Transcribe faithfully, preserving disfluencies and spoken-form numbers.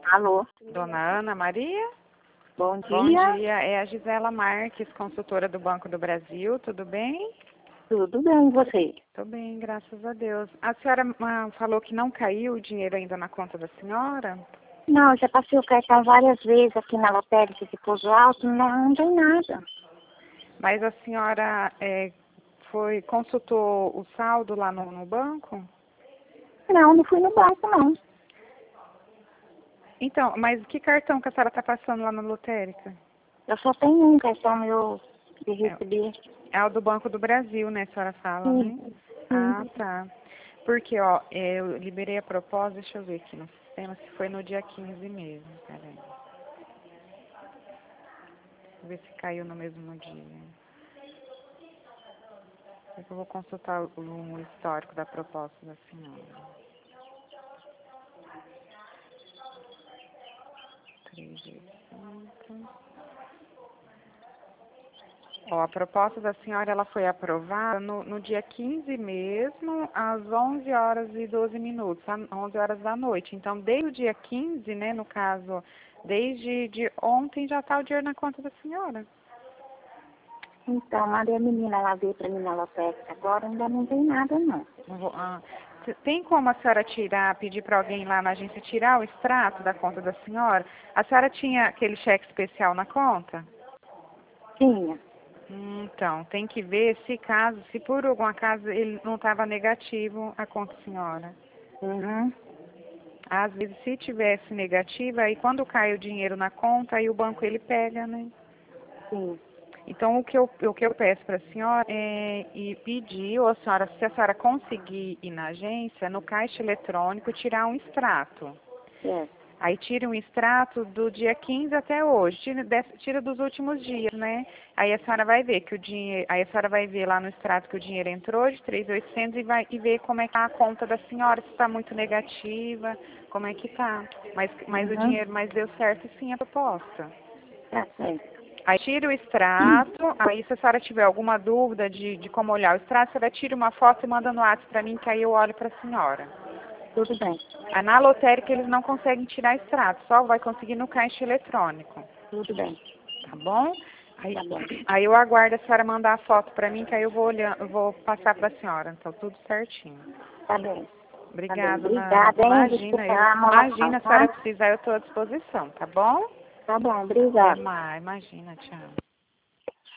Alô? Dona Ana Maria? Bom dia. Bom dia, é a Gisela Marques, consultora do Banco do Brasil, tudo bem? Tudo bem, e você? Tô bem, graças a Deus. A senhora ah, falou que não caiu o dinheiro ainda na conta da senhora? Não, já passei o cartão várias vezes aqui na lotérica de Pouso Alto, não, não tem nada. Mas a senhora é, foi, consultou o saldo lá no, no banco? Não, não fui no banco, não. Então, mas que cartão que a senhora está passando lá na lotérica? Eu só tenho um cartão meu de É, receber. é o do Banco do Brasil, né, a senhora fala, Sim, né? sim. Ah, tá. Porque, ó, é, eu liberei a proposta, deixa eu ver aqui no sistema, se foi no dia quinze mesmo, peraí. Deixa eu ver se caiu no mesmo dia. É que eu vou consultar o, o histórico da proposta da senhora. três vezes cinco. Ó, a proposta da senhora, ela foi aprovada no, no dia quinze mesmo, às onze horas e doze minutos, às onze horas da noite. Então, desde o dia quinze, né, no caso, desde de ontem já está o dinheiro na conta da senhora. Então, mandei a menina lá ver pra mim na lotérica. Agora ainda não tem nada, não. Não vou- ah, c- tem como a senhora tirar, pedir para alguém lá na agência tirar o extrato da conta da senhora? A senhora tinha aquele cheque especial na conta? Tinha. Hum, Então, tem que ver se caso, se por algum acaso ele não estava negativo a conta da senhora. Uhum. Às vezes, se tivesse negativa, aí quando cai o dinheiro na conta, aí o banco ele pega, né? Sim. Então, o que eu, o que eu peço para a senhora é ir pedir, ou a senhora, se a senhora conseguir ir na agência, no caixa eletrônico, tirar um extrato. É. Aí tira um extrato do dia quinze até hoje, tira, des- tira dos últimos dias, né? Aí a senhora vai ver que o dinheiro, aí a senhora vai ver lá no extrato que o dinheiro entrou de três mil e oitocentos e vai e ver como é que tá a conta da senhora, se está muito negativa, como é que tá. Mas, mas o Uhum. dinheiro, mas deu certo sim a proposta. Tá certo. Aí tira o extrato, aí se a senhora tiver alguma dúvida de, de como olhar o extrato, a senhora tira uma foto e manda no WhatsApp para mim, que aí eu olho para a senhora. Tudo bem. Ah, na lotérica eles não conseguem tirar extrato, só vai conseguir no caixa eletrônico, Tudo bem. tá bom? Aí, Tá bom. aí eu aguardo a senhora mandar a foto para mim, que aí eu vou olhar, eu vou passar para a senhora, então tudo certinho. Tá bem. Tá bem. Obrigada, Nana. Obrigada, hein? Imagina, Desculpa eu, a imagina, amolação, a senhora tá? precisar, eu estou à disposição, tá bom? Tá bom, Até obrigada. mais, imagina, tchau.